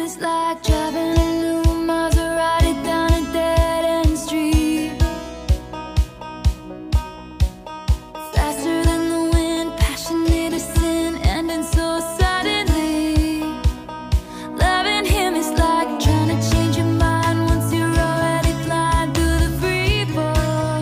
is like driving a new Maserati down a dead-end street. Faster than the wind, passionate as sin, ending so suddenly. Loving him is like trying to change your mind once you're already flying through the free fall.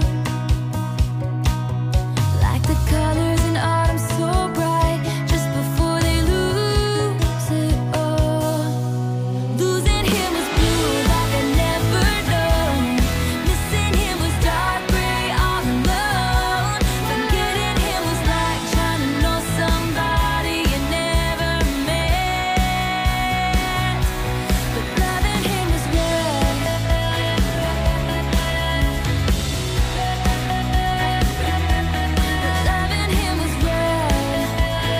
Like the colors in autumn so bright, just before they lose it all. Losing him was blue like I never known. Missing him was dark gray all alone. Forgetting him was like trying to know somebody you never met. But loving him is red. Loving him is red.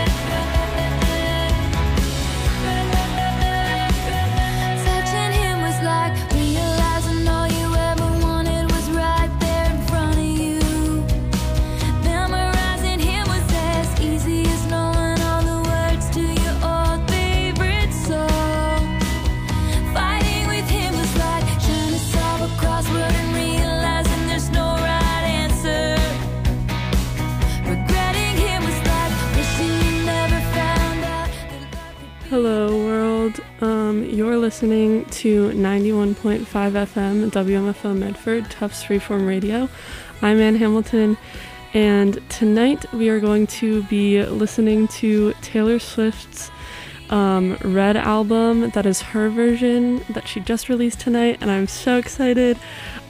Touching him was like realizing all you ever wanted was right there in front of you. Memorizing him was as easy as knowing all the words to your old favorite song. Fighting with him was like trying to solve a crossword and realizing there's no right answer. Regretting him was like wishing you never found out that love could Hello, world. You're listening to 91.5 FM WMFO Medford, Tufts Freeform Radio. I'm Ann Hamilton, and tonight we are going to be listening to Taylor Swift's Red album. That is her version that she just released tonight, and I'm so excited.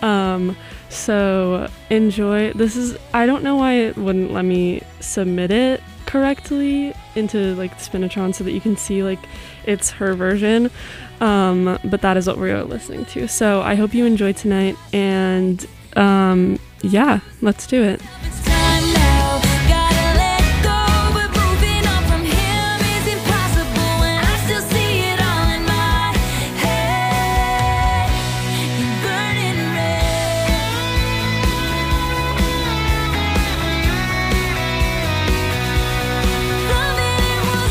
So enjoy. I don't know why it wouldn't let me submit it correctly into like Spinatron so that you can see like it's her version, but that is what we're listening to. So I hope you enjoy tonight, and yeah, let's do it. It's time now, gotta let go, but moving on from him is impossible, and I still see it all in my head. You're burning red. Loving him was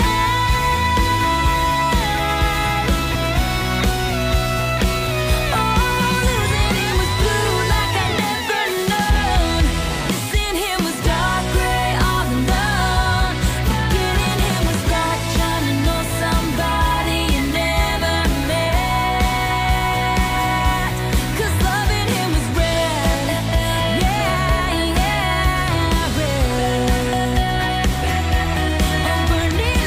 red. Oh, losing him was blue like I never known. Missing him was dark gray all alone. Forgetting him was like trying to know somebody you never met. 'Cause loving him was red. Yeah, yeah, red. Oh, burning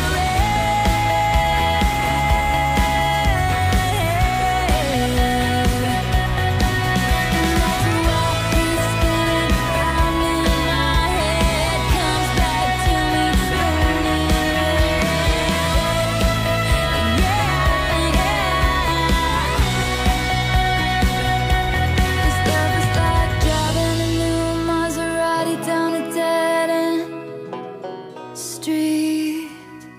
street.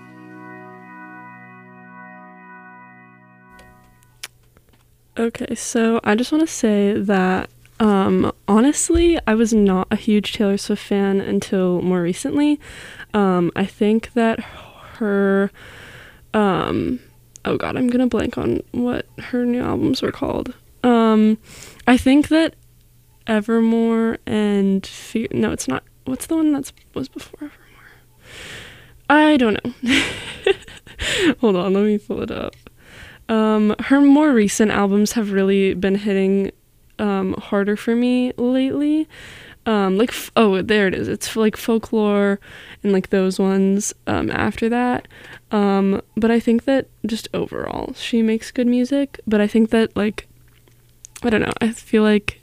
Okay, so I just want to say that honestly, I was not a huge Taylor Swift fan until more recently. I think that her oh god, I'm gonna blank on what her new albums were called. I think that Evermore and no, it's not. What's the one that was before Evermore? I don't know. Hold on, let me pull it up. Her more recent albums have really been hitting harder for me lately. There it is. It's like Folklore and like those ones after that. But I think that just overall she makes good music, but I think that like I don't know, I feel like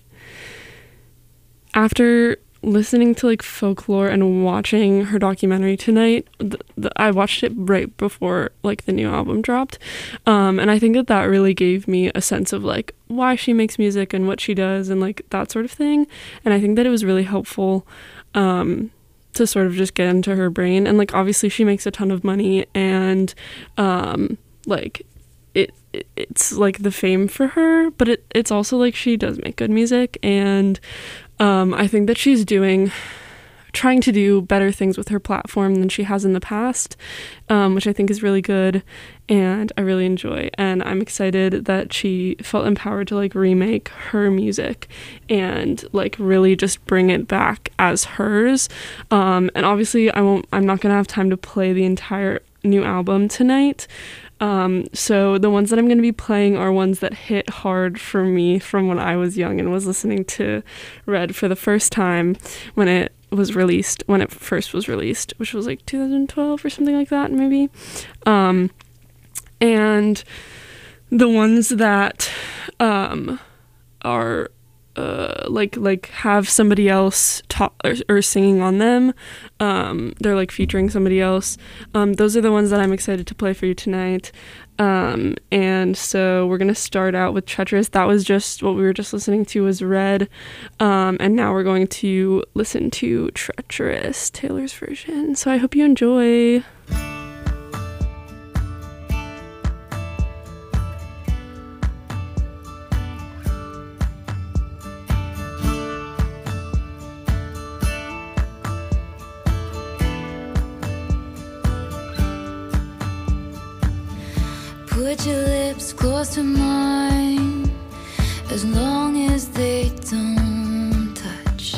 after listening to like Folklore and watching her documentary tonight, I watched it right before like the new album dropped, and I think that really gave me a sense of like why she makes music and what she does and like that sort of thing. And I think that it was really helpful to sort of just get into her brain. And like obviously she makes a ton of money, and like it's like the fame for her, but it's also like she does make good music. And I think that she's trying to do better things with her platform than she has in the past, which I think is really good. and I really enjoy. And I'm excited that she felt empowered to like remake her music and like really just bring it back as hers. And obviously I'm not gonna have time to play the entire new album tonight. So the ones that I'm going to be playing are ones that hit hard for me from when I was young and was listening to Red for the first time when it first was released, which was like 2012 or something like that, maybe. And the ones that are like have somebody else talk or singing on them, they're like featuring somebody else, those are the ones that I'm excited to play for you tonight. And so we're gonna start out with Treacherous. That was just what we were just listening to, was Red, and now we're going to listen to Treacherous, Taylor's version. So I hope you enjoy. Put your lips close to mine, as long as they don't touch.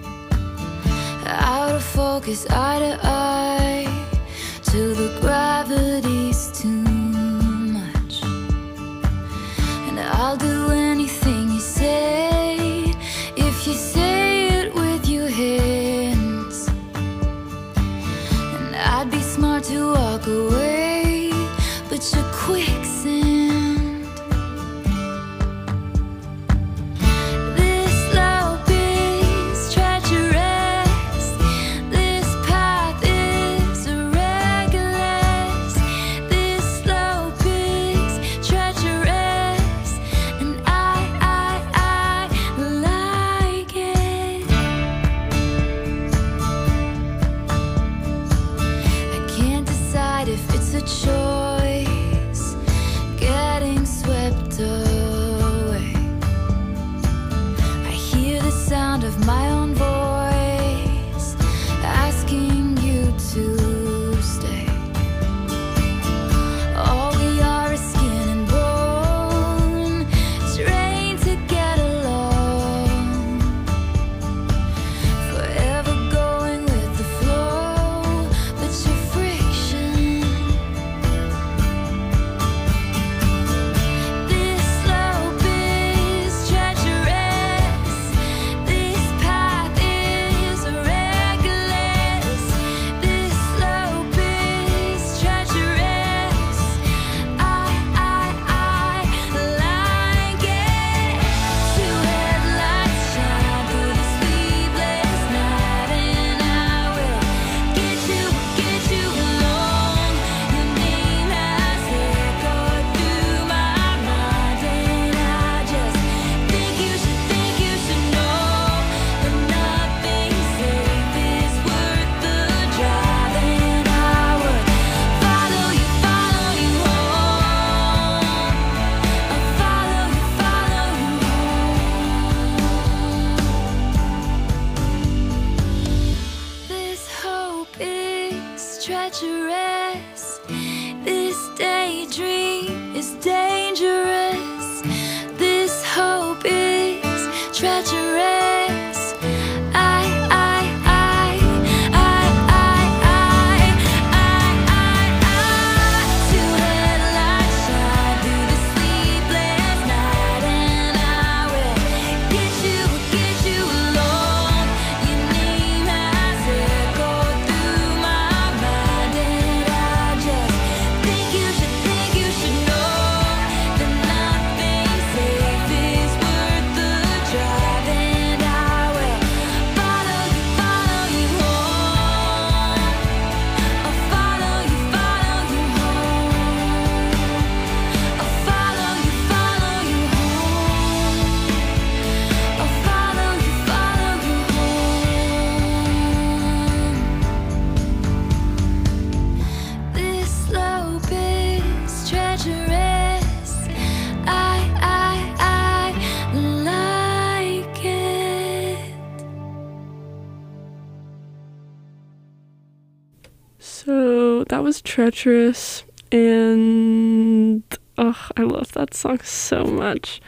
Out of focus, eye to eye, till the gravity's too much. And I'll do anything you say, if you say it with your hands. And I'd be smart to walk away, but you're quicksand. This slope is treacherous, this path is irregular. This slope is treacherous, and I like it. I can't decide if it's a choice, getting swept away. I hear the sound of my own voice asking you to stay. All we are is skin and bone, trained to get along, forever going with the flow, but your friction. This slope is treacherous, this path is irregular. This slope is treacherous, I like it. Two headlights shine through the sleepless night, and I will get you along. Your name has echoed through my mind, and I just think you should know that nothing safe is worth the drive, and I would follow you home. I'll follow you home. This hope is treacherous, this daydream is dangerous. This hope is treacherous, Two headlights shine through the sleepless night, and I will get you along. Your name has echoed through my mind, and I just think you should know that nothing safe is worth the drive, and I will follow you home. I'll follow you home. I'll follow you home. I'll follow you home. This slope is treacherous, I like it. So that was Treacherous, And I love that song so much.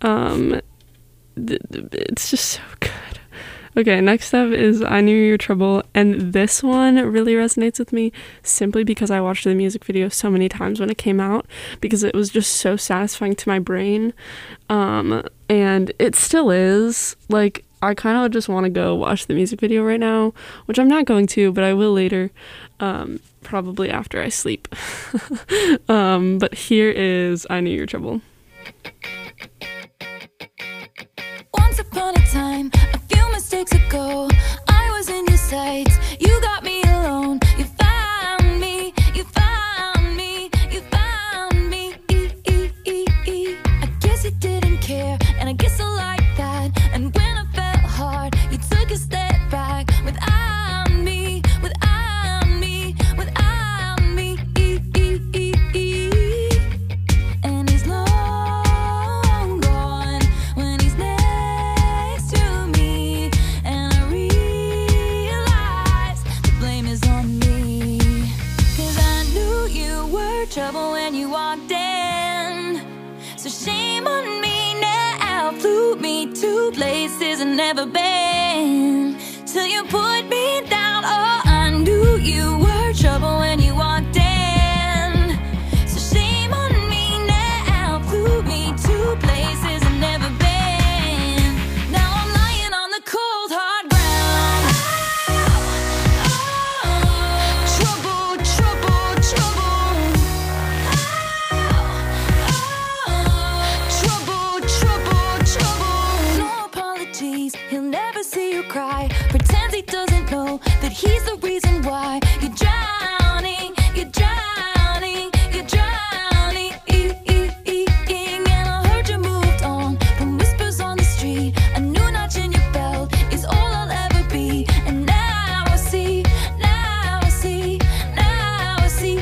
It's just so good. Okay, next up is I Knew You Were Trouble, and this one really resonates with me simply because I watched the music video so many times when it came out, because it was just so satisfying to my brain, and it still is. Like, I kind of just want to go watch the music video right now, which I'm not going to, but I will later, probably after I sleep. But here is I Knew You Were Trouble. Once upon a time, a few mistakes ago, I was in your sights. You got me alone. You found me. You found me. You found me. I guess you didn't care, and I guess I like that. And when I felt hard, you took a step back. Without me, without me, without me. And he's long gone when he's next to me, and I realize the blame is on me. 'Cause I knew you were trouble when you walked in, so shame on me now. Flew me to places I've never been, till you put me down. Oh, I knew you were trouble when you walked in, so shame on me now. Flew me to places I've never been. Now I'm lying on the cold hard ground. Trouble, trouble, trouble. Trouble, trouble, trouble. No apologies, he'll never see you cry. Pretends he doesn't know that he's the reason why you're drowning, you're drowning, you're drowning. And I heard you moved on from whispers on the street. A new notch in your belt is all I'll ever be. And now I see, now I see, now I see.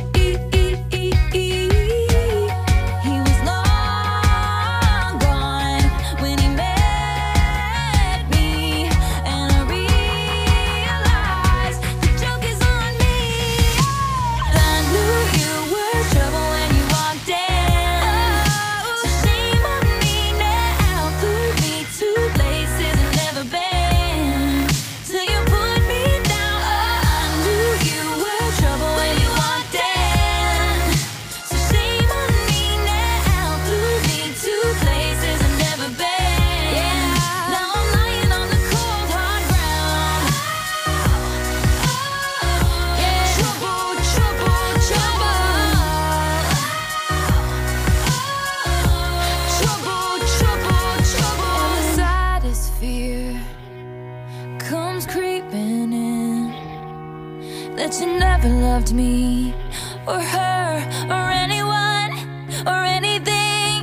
He was long gone when he met me, and I realized the joke is on me. I knew you were trouble when you walked in, so shame on me now. Flew me to places I've never been, till you put me down. Oh, I knew you were trouble when you walked in, so shame on me now. Flew me to places I've never been. Now I'm lying on the cold hard ground. Trouble, trouble, trouble. Trouble, trouble, trouble. And the saddest fear comes creeping in, that you never loved me or her or anyone or anything.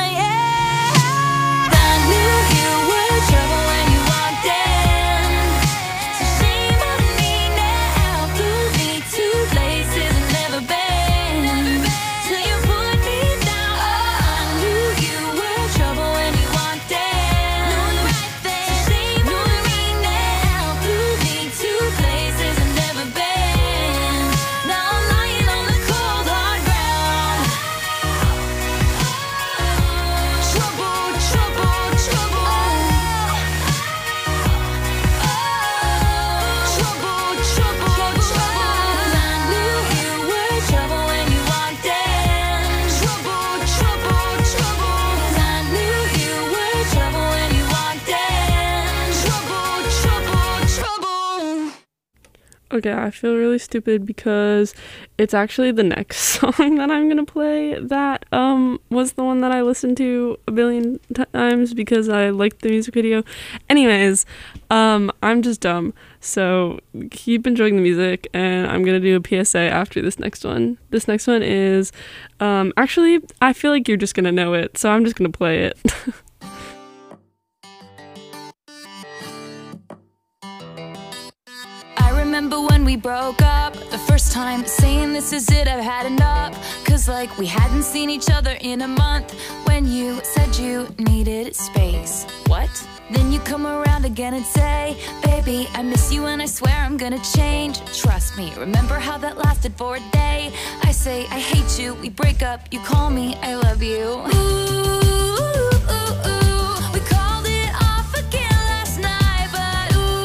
I knew you were trouble when you walked in, so shame on me now. Flew me to places I've never been, till you put me down. Oh, I knew you were trouble when you walked in, so shame on me now. Flew me to places I've never been. Now I'm lying on the cold hard ground. Trouble, trouble, trouble. Trouble, trouble, trouble. I knew you were trouble when you walked in. Trouble, trouble, trouble. I knew you were trouble when you walked in. Trouble, trouble, trouble. Okay, I feel really stupid because it's actually the next song that I'm gonna play that was the one that I listened to a billion times because I liked the music video. Anyways, I'm just dumb, so keep enjoying the music, and I'm gonna do a PSA after this next one. This next one is actually, I feel like you're just gonna know it, so I'm just gonna play it. I remember when we broke up the first time, saying this is it, I've had enough. 'Cause like we hadn't seen each other in a month, when you said you needed space. What? Then you come around again and say, baby, I miss you and I swear I'm gonna change. Trust me, remember how that lasted for a day? I say I hate you, we break up, you call me, I love you. We called it off again last night, but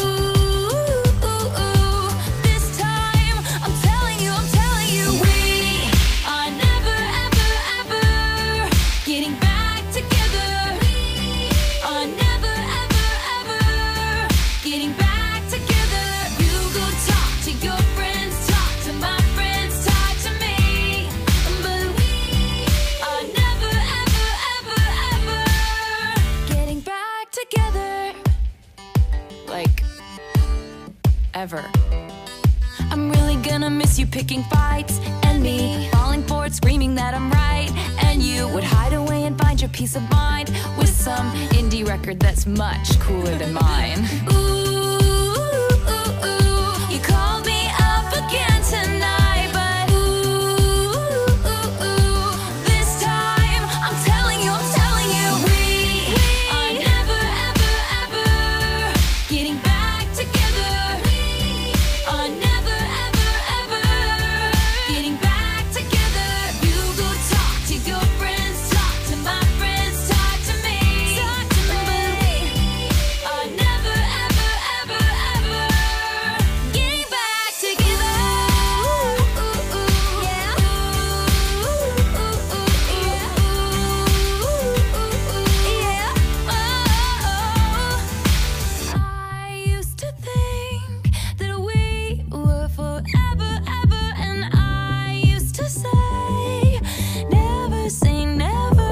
this time I'm telling you, we are never, ever, ever getting back together. Are never, ever, ever getting back together. You go talk to your friends, talk to my friends, talk to me, but we are never, ever, ever, ever getting back together. Like, ever. I'm really gonna miss you picking fights, and me falling for it, screaming that I'm right, and you would hide away and find your peace of mind with some indie record that's much cooler than mine. You called me up again tonight, but this time I'm telling you, we are never, ever, ever getting back together. Are never, ever, ever getting back together. You go talk to your friends, talk to my friends, talk to me, but we are never, ever, ever, ever getting back together. I used to think that we were forever, ever, and I used to say, never say never.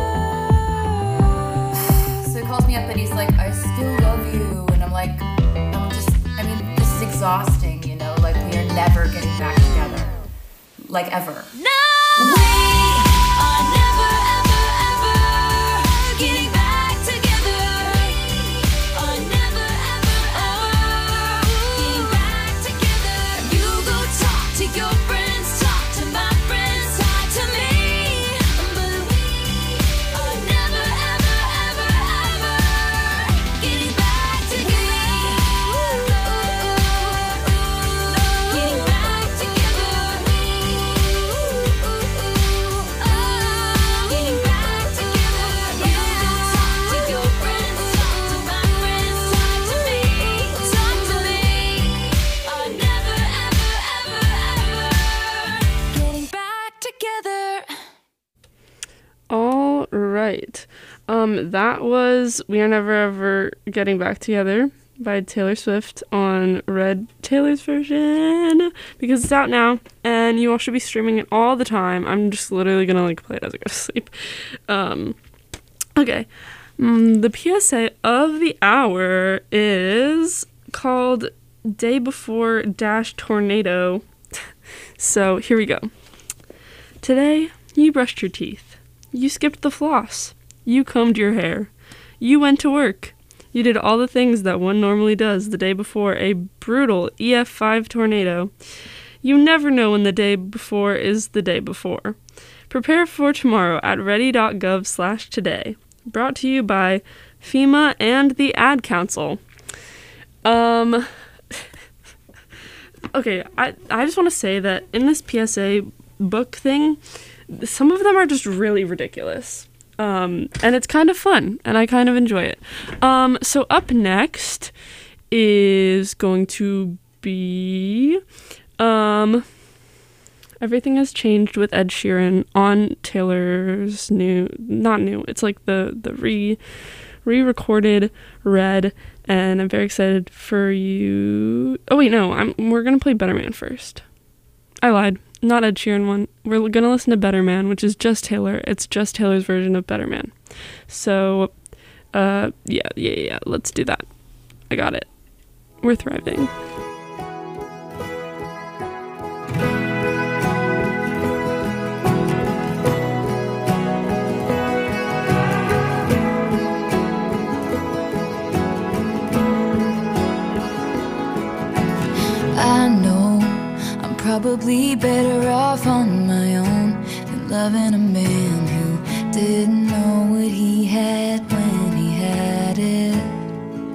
So he calls me up and he's like, I still love you. And I'm like, I mean, this is exhausting, you know? Like, we are never getting back together. Like, ever. No! We are never, ever, ever getting back together. Are never, ever, ever getting back together. You go talk to your friends, talk to my friends, talk to me, but we are never, ever, ever, ever getting back together. Getting back together. Getting back together. You go talk to your friends, talk to my friends, talk to me, are never, ever, ever, ever getting back together. All right. That was We Are Never Ever Getting Back Together by Taylor Swift on Red Taylor's version, because it's out now and you all should be streaming it all the time. I'm just literally gonna like play it as I go to sleep. Okay. The PSA of the hour is called Day Before Dash Tornado. So here we go. Today, you brushed your teeth. You skipped the floss. You combed your hair. You went to work. You did all the things that one normally does the day before a brutal EF5 tornado. You never know when the day before is the day before. Prepare for tomorrow at ready.gov/today. Brought to you by FEMA and the Ad Council. Okay, I just want to say that in this PSA book thing, some of them are just really ridiculous. And it's kind of fun, and I kind of enjoy it. So up next is going to be Everything Has Changed with Ed Sheeran on Taylor's not new, it's like the re-recorded Red, and I'm very excited for you. Oh wait, no, we're gonna play Better Man first. I lied. Not Ed Sheeran one. We're gonna listen to Better Man, which is just Taylor. It's just Taylor's version of Better Man. So, yeah. Let's do that. I got it. We're thriving. I know I'm probably better off on my own than loving a man who didn't know what he had when he had it.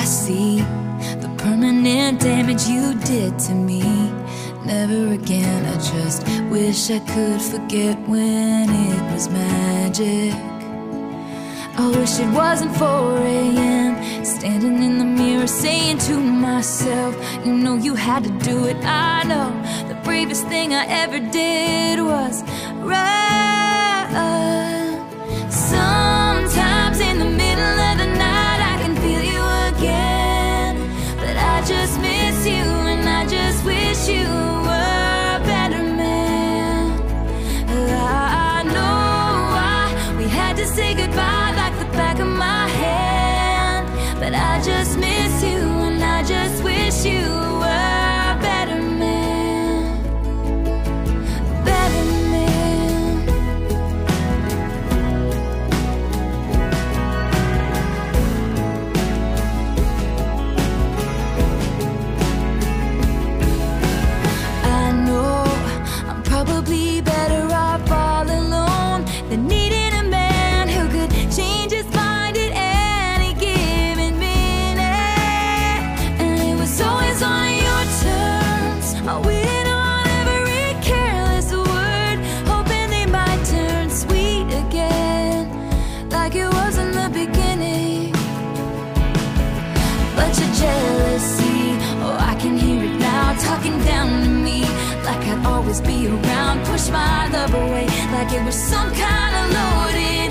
I see the permanent damage you did to me. Never again, I just wish I could forget when it was magic. I wish it wasn't 4 a.m. standing in the mirror saying to myself, you know you had to do it. I know the bravest thing I ever did was run. Sometimes in the middle of the night I can feel you again, but I just miss you and I just wish you were a better man. I know we had to say goodbye like the back of my hand, but I just miss you and I just wish you were a better man. Better man. I know I'm probably better off all alone than needing a man who could change his mind at any given minute. And it was always on your terms. I waited on every careless word, hoping they might turn sweet again, like it was in the beginning. But your jealousy, oh, I can hear it now, talking down to me, like I'd always be around. Push my love away, like it was some kind of loaded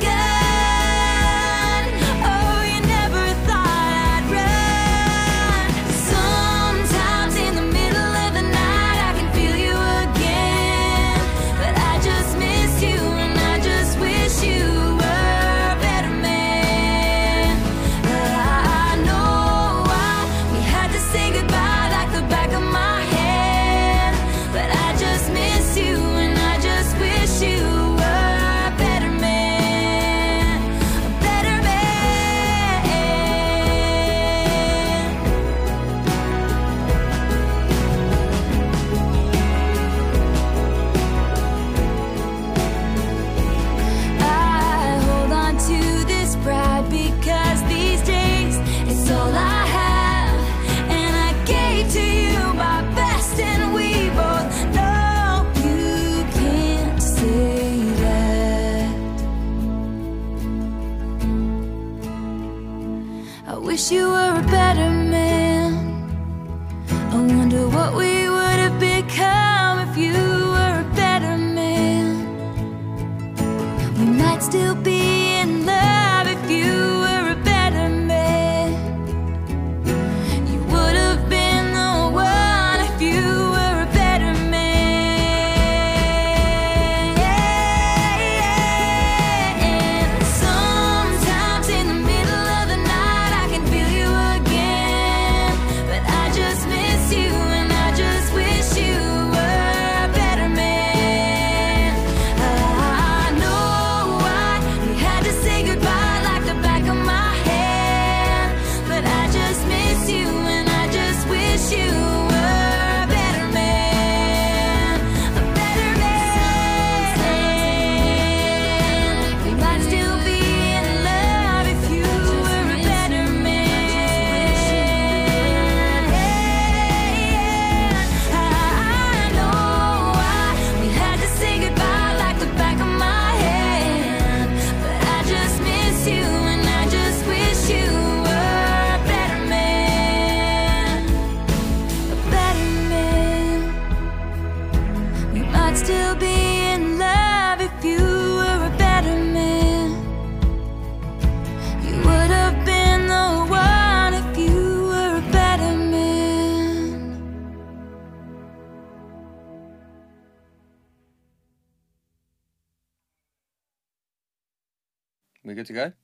gun. Oh, you never thought I'd run. Sometimes in the middle of the night I can feel you again, but I just miss you and I just wish you were a better man. I know we had to say goodbye like the back of my hand, but I just miss you and I just wish you were a better man. A better man. I hold on to this pride because these days it's all I have, and I gave to you my best, and we both know you can't say that. I wish you were a better man. I wonder what we would have become if you were a better man. We might still be in love if you were a better man. You would have been the one if you were a better man. Sometimes in the middle of the night I can feel you again, but I just miss you and I just wish you were a better man. I know we had to say goodbye like the back of my hand, but I just miss you and I just wish you were a better man. A better man. We might still be in love if you were a better man. I know we had to say goodbye like the back of my hand, but I just miss you and I just wish you were a better man. A better man. We might still be in love if you were a better man. You would have been the one if you were a better man. We good to go?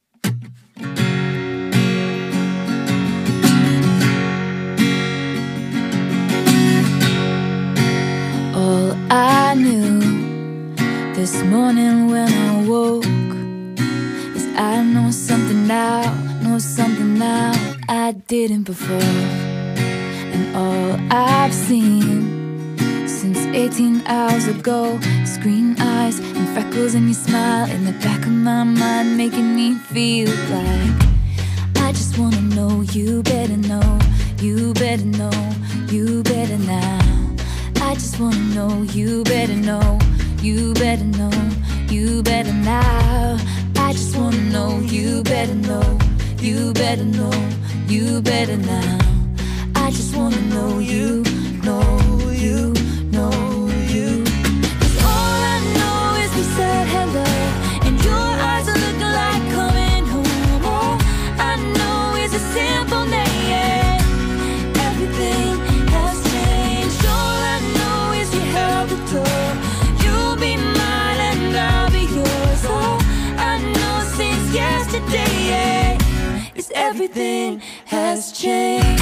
All I knew this morning when I woke is I know something now I didn't before. And all I've seen since 18 hours ago is green eyes and freckles and your smile in the back of my mind, making me feel like I just wanna know, you better know, you better know, you better now. I just wanna know, you better know, you better know, you better now. I just wanna know, you better know, you better know, you better now. I just wanna know, you know, you know, you. 'Cause all I know is we said hello, and your eyes are looking like coming home. All I know is a simple name. Everything has changed. All I know is you held the door. You'll be mine and I'll be yours. All I know since yesterday is everything has changed.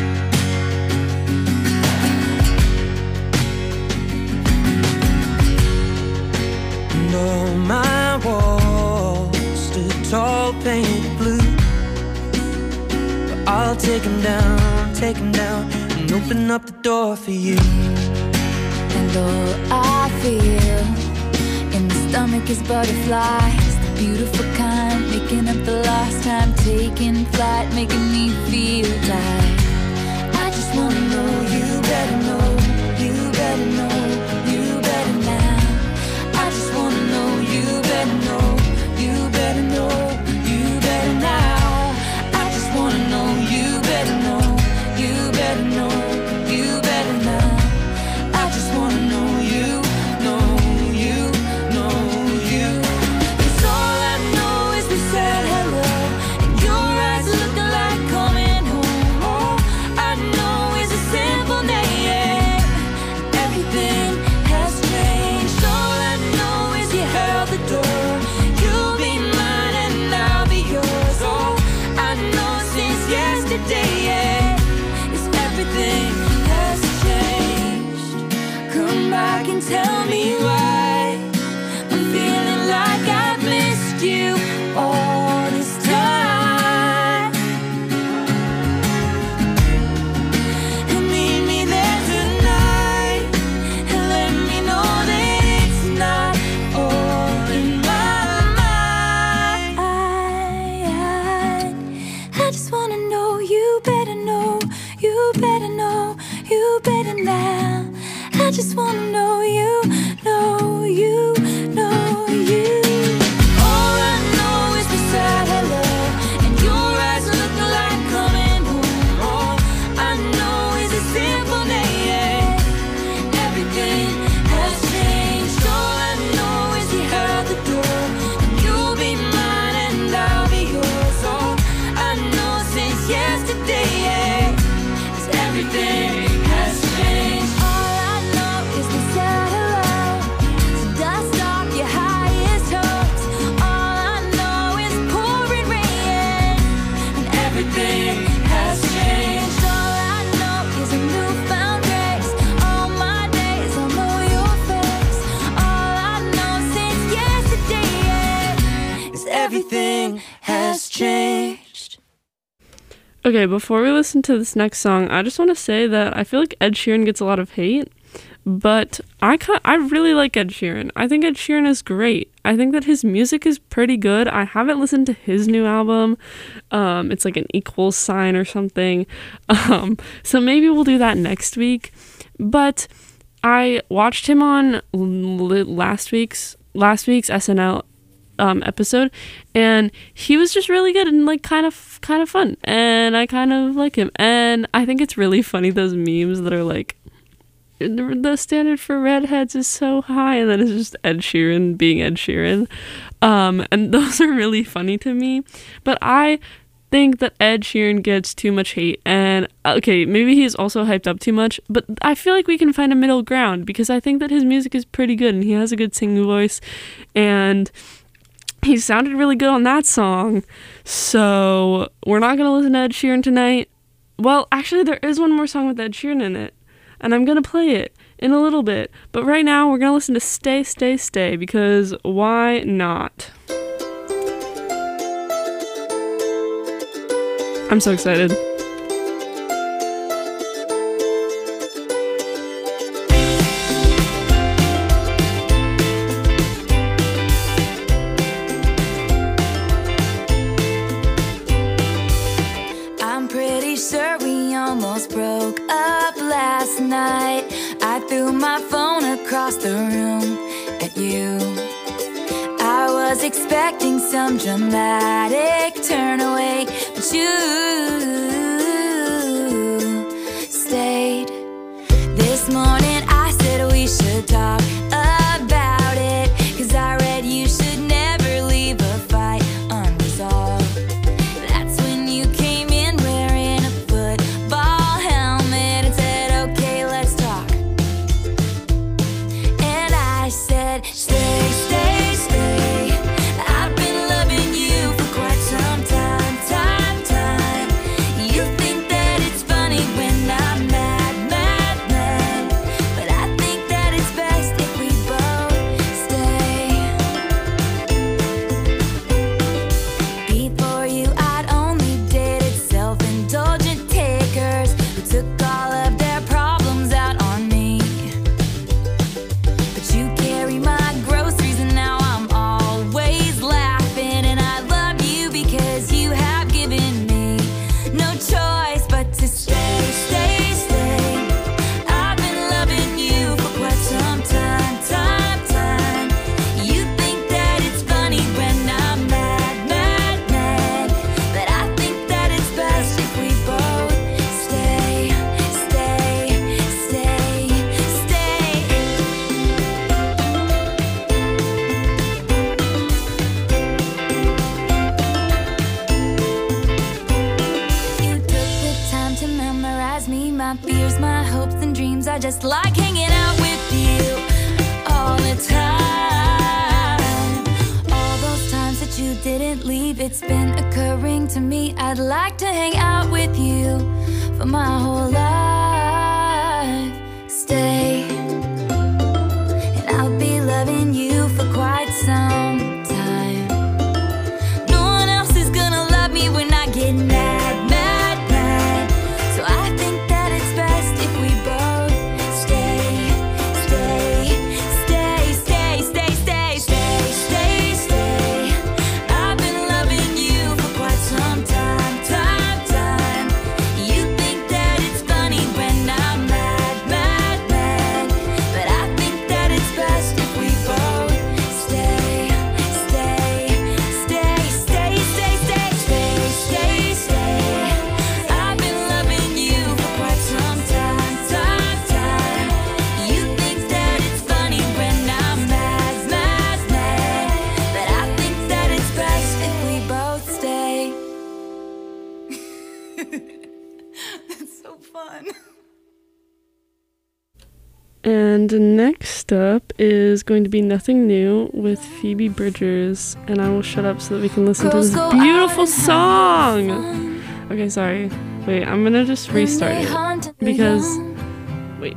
All my walls stood tall, painted blue. But I'll take them down, and open up the door for you. And all I feel in the stomach is butterflies, the beautiful kind, making up the lost time, taking flight, making me feel like I just wanna know, you better know, you better know, you better now. I just wanna know, you better know, you better know, you better now. I just wanna know, you better know, you better know, you better now. I just wanna know, you know, you know, you. 'Cause all I know is we said hello, and your eyes are looking like coming home. All I know is a simple name. Everything has changed. All I know is you held the door. You'll be mine and I'll be yours. All I know since yesterday is everything has changed. Come back and tell me why I'm feeling like I've missed you all this time. And meet me there tonight, and let me know that it's not all in my mind. I just wanna know, you better know, you better know, you better now. I just wanna know, you know, you know, you. All I know is we said hello, and your eyes are looking like coming home. All I know is a simple name. Everything has changed. All I know is you held the door, and you'll be mine and I'll be yours. All I know since yesterday is everything has changed. All I know is we said hello, so dust off your highest hopes. All I know is pouring rain, and everything has changed. All I know is a newfound grace. All my days I'll know your face. All I know since yesterday is everything has changed. Okay, before we listen to this next song, I just want to say that I feel like Ed Sheeran gets a lot of hate, but I really like Ed Sheeran. I think Ed Sheeran is great. I think that his music is pretty good. I haven't listened to his new album. It's like an equal sign or something. So maybe we'll do that next week. But I watched him on last week's SNL episode, and he was just really good and like kind of fun, and I kind of like him. And I think it's really funny, those memes that are like, the standard for redheads is so high, and then it's just Ed Sheeran being Ed Sheeran, and those are really funny to me. But I think that Ed Sheeran gets too much hate, and okay, maybe he's also hyped up too much, but I feel like we can find a middle ground, because I think that his music is pretty good, and he has a good singing voice, and he sounded really good on that song. So we're not going to listen to Ed Sheeran tonight. Well, actually, there is one more song with Ed Sheeran in it, and I'm going to play it in a little bit. But right now, we're going to listen to Stay, Stay, Stay, because why not? I'm so excited. across the room at you. I was expecting some dramatic turn away, but you stayed. This morning I said we should talk about it, 'cause I read you should never leave a fight unresolved. That's when you came in wearing a football helmet and said, okay, let's talk. And I said, stay, stay, stay. I've been loving you for quite some time, time. You think that it's funny when I'm mad, but I think that it's best if we both stay. Before you, I'd only dated self-indulgent takers who took all of their problems out on me. But you carry my groceries and now I'm always laughing. And I love you because you have given me no choice but to stay, stay, stay. I've been loving you for quite some time, time. You think that it's funny when I'm mad, but I think that it's best if we both stay, stay, stay, stay. You took the time to memorize me, my fears, my hopes and dreams. I just like hanging out with you all the time. All those times that you didn't leave, it's been occurring to me. I'd like to hang out with you for my whole life. Stay, and I'll be loving you for quite some time. No one else is gonna love me when I get mad. So I think that it's best if we both stay, stay, stay, stay, stay, stay, stay, stay, stay. I've been loving you for quite some time, time. You think that it's funny when I'm mad, but I think that it's best if we both stay, stay, stay, stay, stay, stay, stay, stay, stay. I've been loving you for quite some time, time. You think that it's funny when I'm mad, but I think that it's best if we both stay. That's so fun. And next up is going to be Nothing New with Phoebe Bridgers, and I will shut up so that we can listen to this beautiful song. Okay, sorry. Wait, I'm gonna just restart it because wait.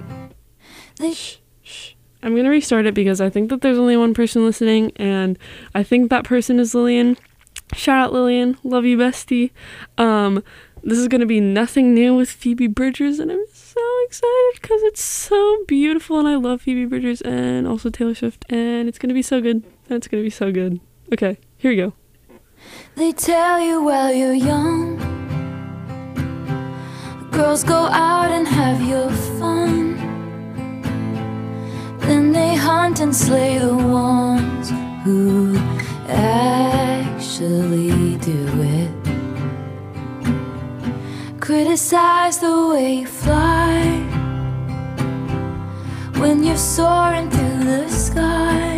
I'm gonna restart it because I think that there's only one person listening, and I think that person is Lillian. Shout out Lillian, love you, bestie. This is gonna be Nothing New with Phoebe Bridgers, and I'm so excited because it's so beautiful, and I love Phoebe Bridgers and also Taylor Swift, and it's gonna be so good. It's gonna be so good. Okay, here we go. They tell you while you're young, girls go out and have your fun. Then they hunt and slay the ones who actually do it. Criticize the way you fly when you're soaring through the sky.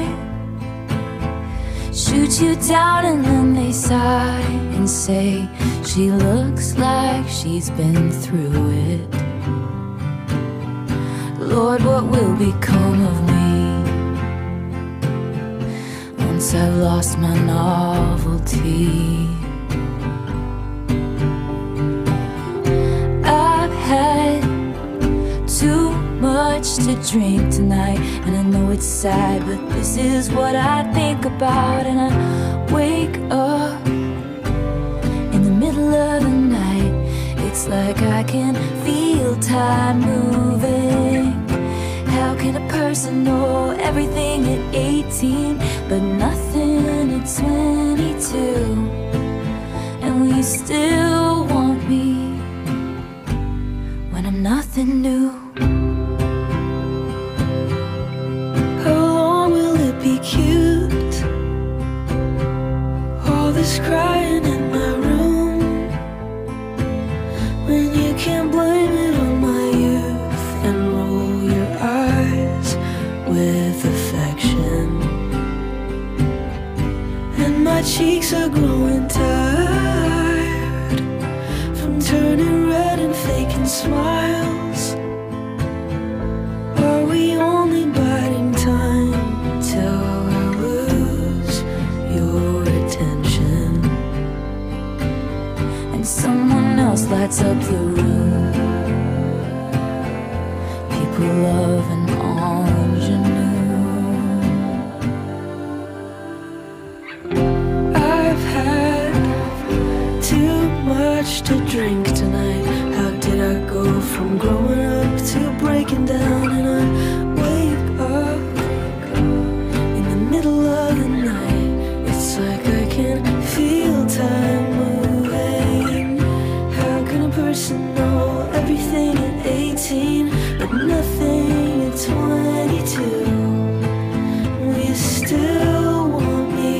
Shoot you down and then they sigh and say, she looks like she's been through it. Lord, what will become of me once I've lost my novelty? I've had too much to drink tonight, and I know it's sad, but this is what I think about. And I wake up in the middle of the night. It's like I can feel time moving. How can a person know everything at 18 but nothing at 22? And will you still want me when I'm nothing new? always crying in my room when you can't blame it on my youth and roll your eyes with affection. And my cheeks are growing tired from turning red and faking smiles. Are we only biding time till I lose your attention? And someone else lights up the room. People love an ingenue. I've had too much to drink tonight. How did I go from growing up to breaking down? And I wake up in the middle of the night. It's like I can feel time moving. How can a person know everything at 18 but nothing at 22? Will you still want me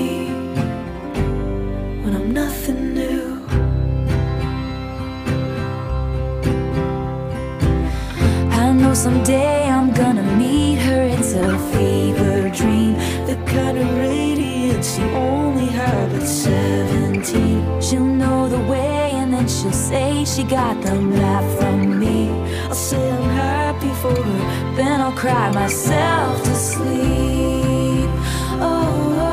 when I'm nothing new? I know someday I'm gonna meet her. It's a fever dream, The kind of radiance you only have at 17. she'll know the way, and then she'll say she got the laugh from me. I'll say I'm happy for her. Then I'll cry myself to sleep. Oh,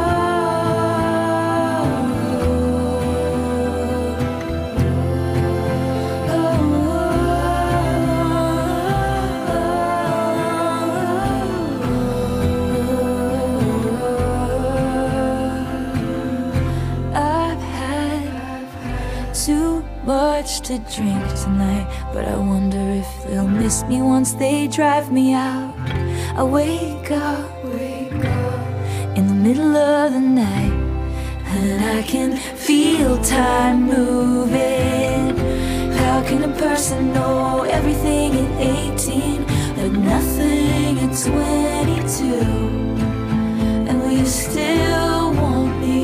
I've had too much to drink tonight, but I wonder if they'll miss me once they drive me out. I wake up in the middle of the night, and I can feel time moving. How can a person know everything at 18 but nothing at 22? And will you still want me?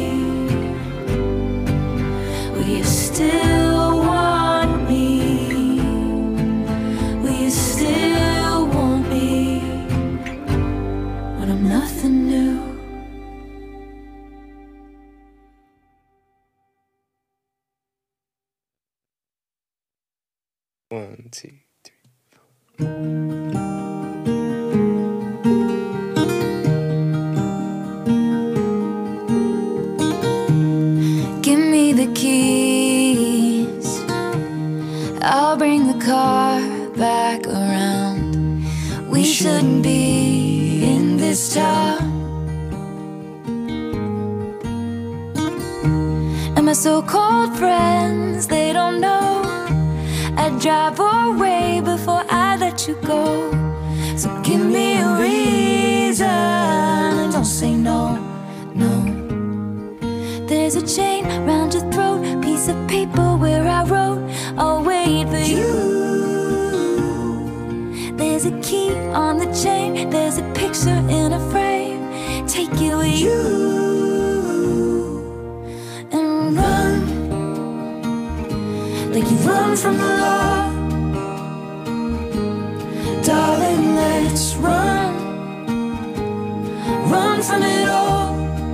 Will you still want me? Will you still want me when I'm nothing new? One, two, three. Give me the keys, I'll bring the car back around. We shouldn't be in this town. And my so-called friends, they don't know I'd drive away before I let you go. So give me a reason and don't say no, no. There's a chain round your throat, piece of paper where I wrote, I'll wait for you. There's a key on the chain, there's a picture in a frame, take it with you. And run, like you run from the law. Darling, let's run, run from it all.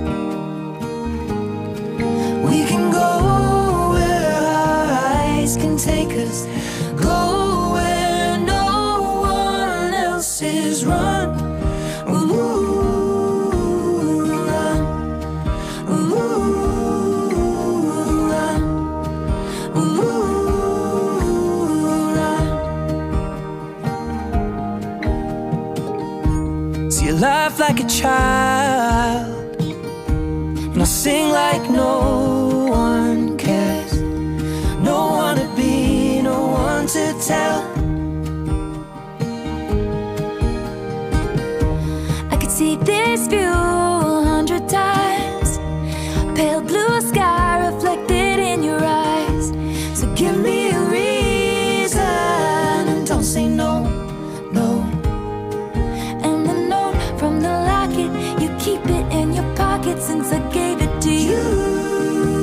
We can go where our eyes can take us, go where no one else is. Run, ooh, run, ooh, run, ooh, run. See, you laugh like a child, and I'll sing like no one cares. No one to be, no one to tell. I could see this view 100 times, pale blue sky reflected in your eyes. So give me a reason and don't say no, no. And the note from the locket, you keep it in your pocket since I gave it to you.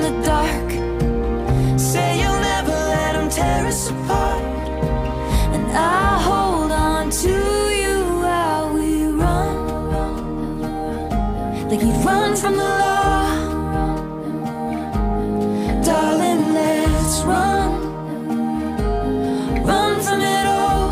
the dark. Say you'll never let them tear us apart. And I hold on to you while we run, like we'd run from the law. Darling, let's run, run from it all.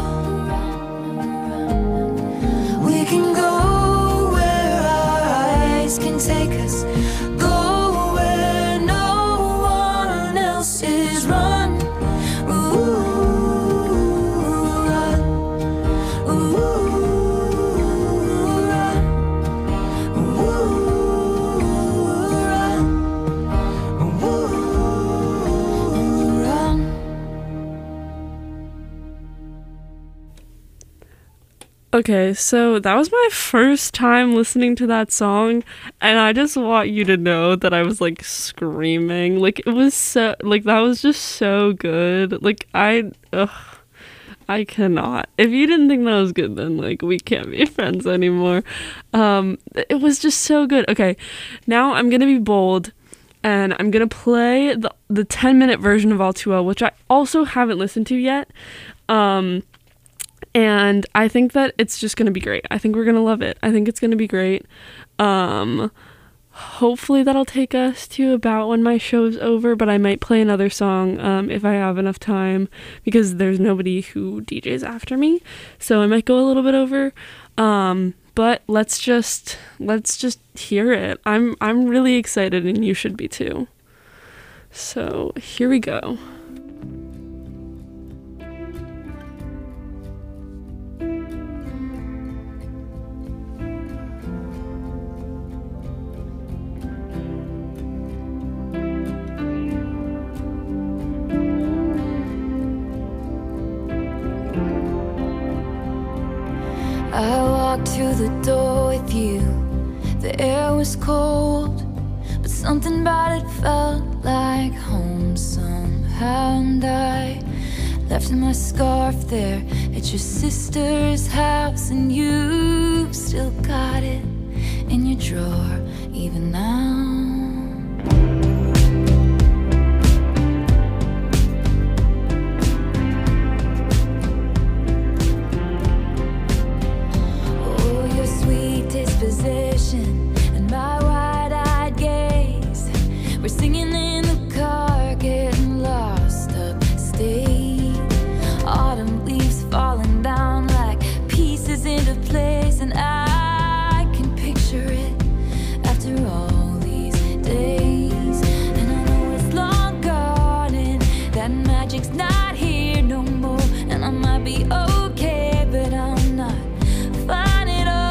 We can go where our eyes can take us, go where no one else is. Run, ooh, run, ooh, run, ooh, run, ooh, run. Okay, so that was my first time listening to that song, and I just want you to know that I was like screaming. Like it was so, like that was just so good. Like I cannot. If you didn't think that was good, then like we can't be friends anymore. It was just so good. Okay, now I'm gonna be bold, and I'm gonna play the 10-minute version of All Too Well, which I also haven't listened to yet. And I think that it's just going to be great. I think we're going to love it. I think it's going to be great. Hopefully that'll take us to about when my show's over, but I might play another song if I have enough time, because there's nobody who DJs after me. So I might go a little bit over. But let's just hear it. I'm really excited, and you should be too. So here we go. I walked to the door with you. The air was cold, but something about it felt like home somehow. And I left my scarf there at your sister's house, and you've still got it in your drawer even now. Disposition and my wide-eyed gaze, we're singing in the car, getting lost upstate. Autumn leaves falling down like pieces into place, and I can picture it after all these days. And I know it's long gone and that magic's not here no more, and I might be okay, but I'm not fine at all.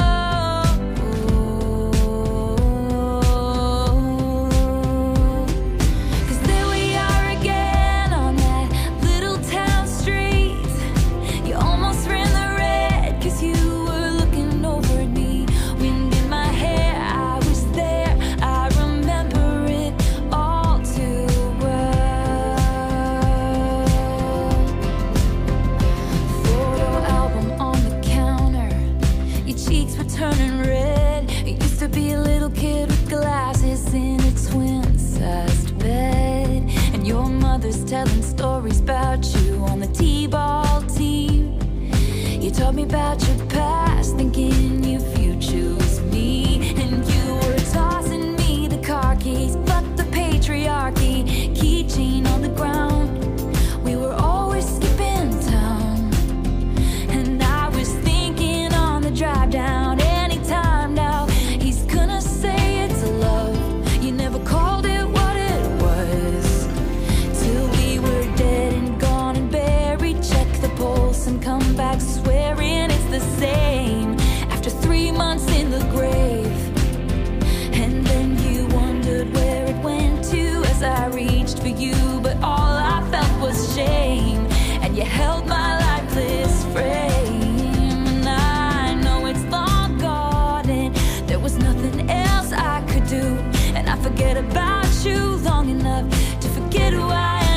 Turning red. You used to be a little kid with glasses in a twin-sized bed, and your mother's telling stories about you on the t-ball team. You told me about your past, thinking your future was me, and you were tossing me the car keys, fuck the patriarchy, keychain on the ground. We were always skipping town, and I was thinking on the drive down. And come back swearing it's the same after 3 months in the grave. And then you wondered where it went to as I reached for you, but all I felt was shame, and you held my lifeless frame. And I know it's long gone and there was nothing else I could do, and I forget about you long enough to forget who I am.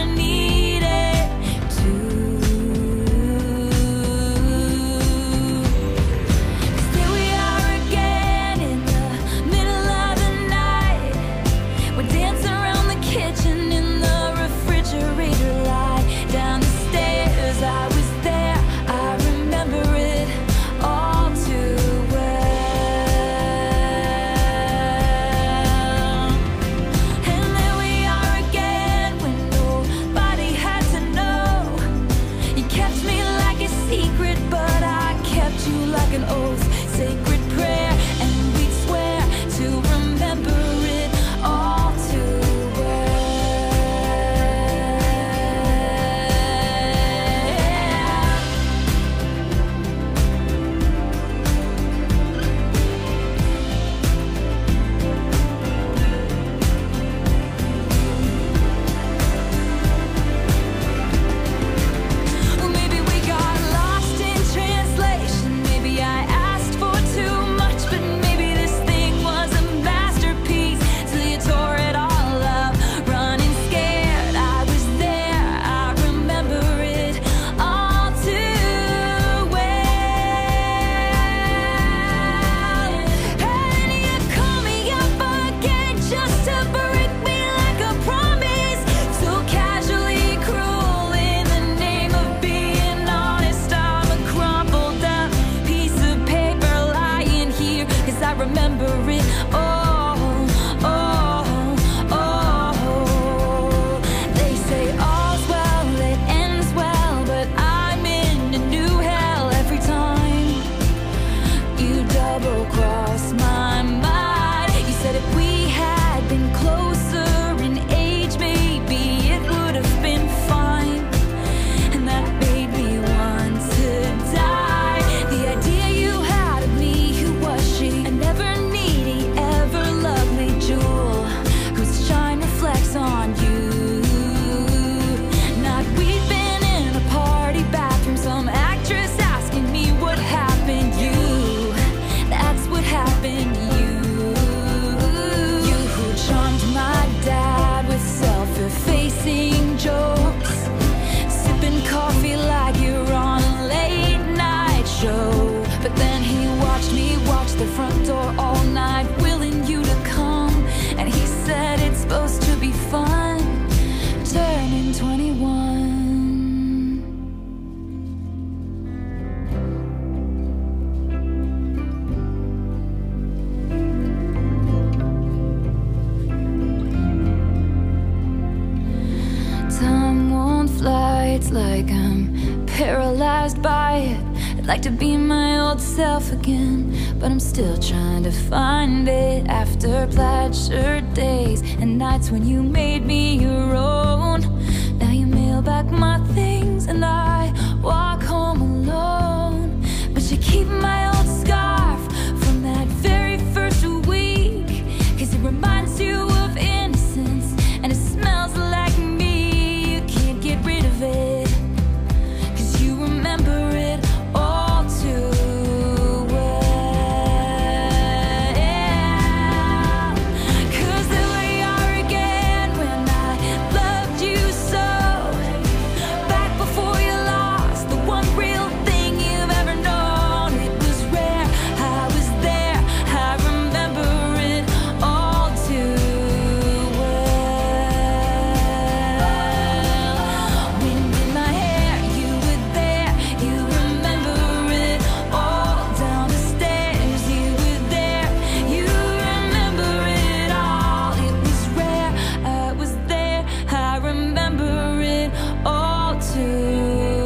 kept you like an oath, sacred prayer, and we'd swear to remember it all too well. Well, maybe we got lost in translation. Maybe I asked for too much, but maybe this thing was a masterpiece till you tore it all up. Running scared, I was there, I remember it all too well. And you call me up again just to break me like a promise, so casually cruel in the name of being honest. I'm a crumpled up piece of paper lying here, 'cause I remember it all, oh, oh. They say all's well that ends well, but I'm in a new hell every time you double cross my mind. You said if we had been closer in age, maybe it would have been fine, and that made me want to die. The idea you had of me, who was she? A never needy, ever lovely jewel whose shine reflects on you. Not we'd been in a party bathroom, some actress asking me what happened. You, that's what happened. You who charmed my dad with self-effacing jokes, sipping coffee like you're on a late night show. But then he watched me watch the front door all night, willing you to come, and he said it's supposed to be fun, turning 21. Time won't fly, it's like I'm paralyzed by it. I'd like to be my old self again, but I'm still trying to find it. After plaid shirt days and nights when you made me your own, now you mail back my things and I walk home alone. But you keep my old scarf from that very first week, 'cause it reminds you of innocence and it smells like me. You can't get rid of it, 'cause you remember it all too well. 'Cause there we are again when I loved you so, back before you lost the one real thing you've ever known. It was rare, I was there, I remember it all too well. Wind in my hair, you were there, you remember it all. Down the stairs, you were there, you remember it all. It was rare, I was there, I remember it all too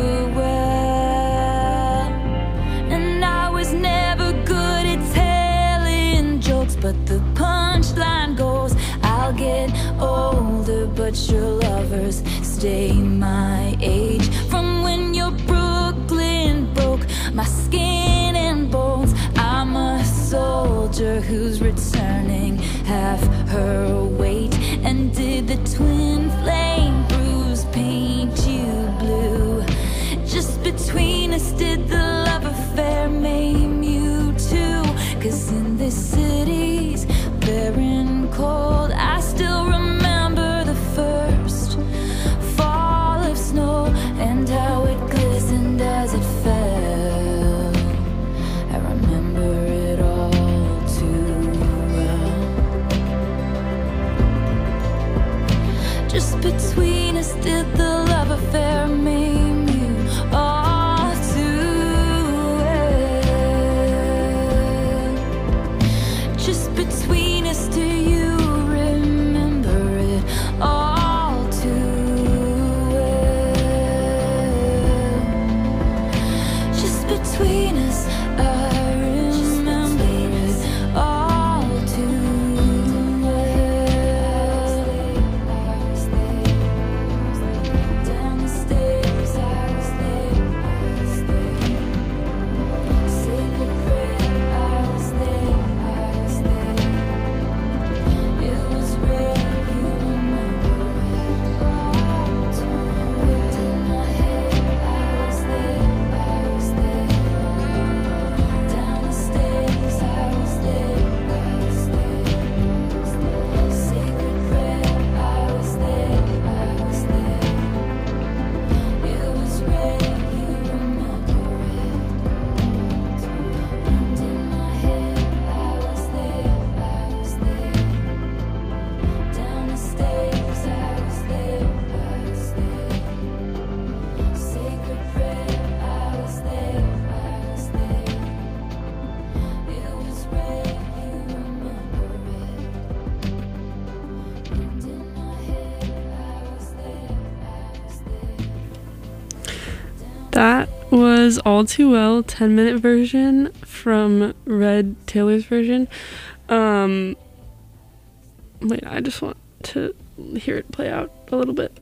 well. And I was never good at telling jokes, but the punchline goes, I'll get older, but your lovers stay my age. From when your Brooklyn broke my skin and bones, I'm a soldier who's returning half her weight. And did the twin flame bruise paint you blue? Just between us, did the love affair maim you too? 'Cause in this city's barren cold, I still remember the first fall of snow and how it glistened as it fell. I remember it all too well. Just between us, did the love affair maim you all too between us. I remember it all too well. Down the stairs, I was there. Sacred prayer, I was there. It was real, you remember it all too well. In my head, I was there. Down the stairs, I was there. Sacred prayer, I was there. It was real, you remember it. And in my head, I was there. Down the stairs, I was there. Sacred prayer, I was there. It was real, you remember it. And in my head, I was there. That was All Too Well 10-minute version from Red Taylor's version. Wait, I just want to hear it play out a little bit.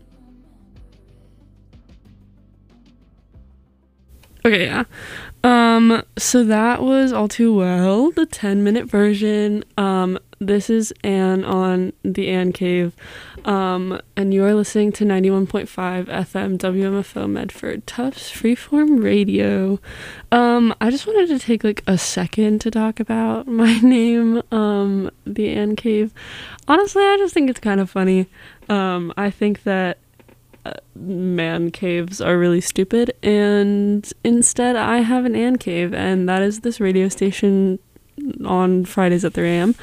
Okay, yeah. So that was All Too Well, the 10-minute version. This is Anne on the Anne Cave. And you are listening to 91.5 FM WMFO Medford, Tufts Freeform Radio. I just wanted to take like a second to talk about my name, the Anne Cave. Honestly, I just think it's kind of funny. I think that man caves are really stupid, and instead I have an Anne Cave, and that is this radio station on Fridays at 3 a.m.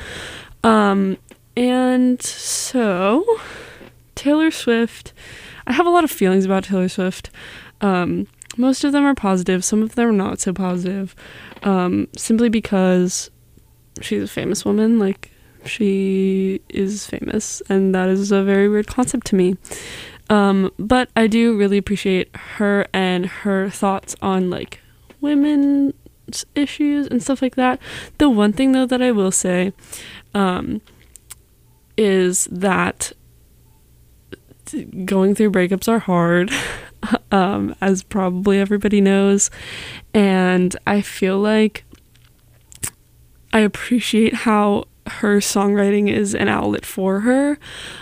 And so Taylor Swift, I have a lot of feelings about Taylor Swift. Most of them are positive, some of them are not so positive, simply because she's a famous woman. Like, she is famous, and that is a very weird concept to me. But I do really appreciate her and her thoughts on like women's issues and stuff like that. The one thing though that I will say is that going through breakups are hard, as probably everybody knows, and I feel like I appreciate how her songwriting is an outlet for her,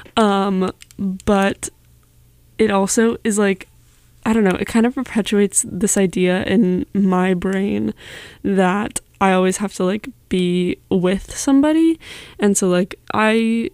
but it also is like, I don't know, it kind of perpetuates this idea in my brain that I always have to like be with somebody. And so like I'm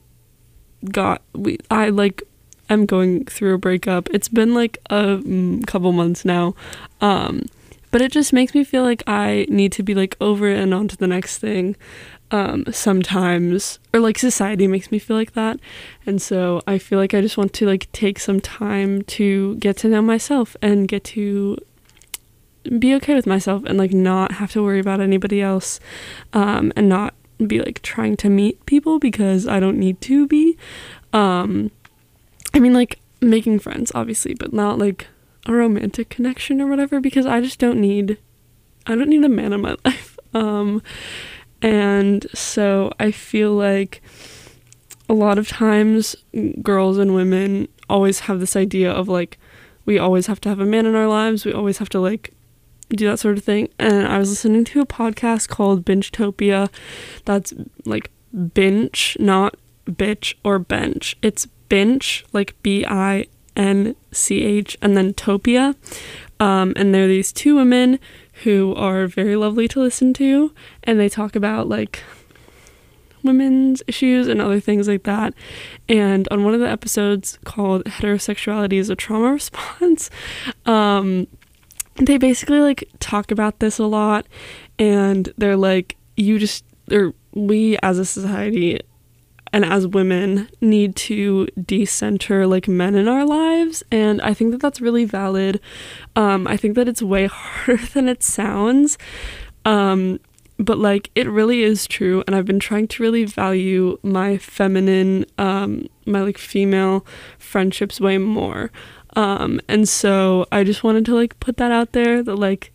going through a breakup. It's been like a couple months now, but it just makes me feel like I need to be like over it and on to the next thing. Sometimes, or like society makes me feel like that, and so I feel like I just want to like take some time to get to know myself and get to be okay with myself and like not have to worry about anybody else, and not be like trying to meet people because I don't need to be. I mean, like making friends obviously, but not like a romantic connection or whatever, because I don't need a man in my life. And so I feel like a lot of times girls and women always have this idea of like, we always have to have a man in our lives, we always have to like do that sort of thing. And I was listening to a podcast called Bingetopia. That's like binge, not bitch or bench. It's binge, like BINCH, and then Topia. And there are these two women who are very lovely to listen to, and they talk about like women's issues and other things like that. And on one of the episodes called Heterosexuality is a Trauma Response, they basically like talk about this a lot, and they're like, we as a society and as women need to decenter like men in our lives, and I think that that's really valid. I think that it's way harder than it sounds, but like it really is true, and I've been trying to really value my feminine, my like female friendships way more, and so I just wanted to like put that out there, that like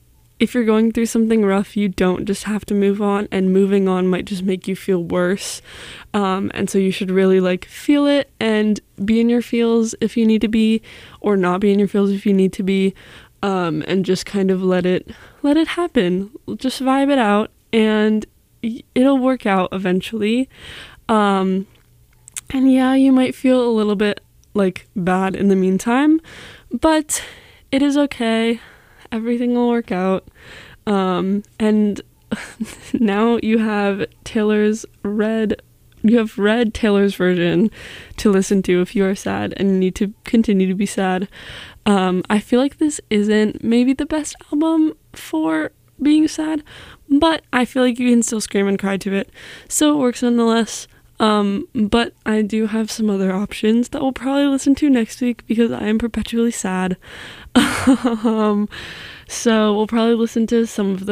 if you're going through something rough, you don't just have to move on, and moving on might just make you feel worse. And so you should really like feel it and be in your feels if you need to be, or not be in your feels if you need to be, and just kind of let it happen. Just vibe it out, and it'll work out eventually. And yeah, you might feel a little bit like bad in the meantime, but it is okay. Everything will work out. And now you have read Taylor's version to listen to if you are sad and need to continue to be sad. I feel like this isn't maybe the best album for being sad, but I feel like you can still scream and cry to it, so it works nonetheless. But I do have some other options that we'll probably listen to next week because I am perpetually sad. So we'll probably listen to some of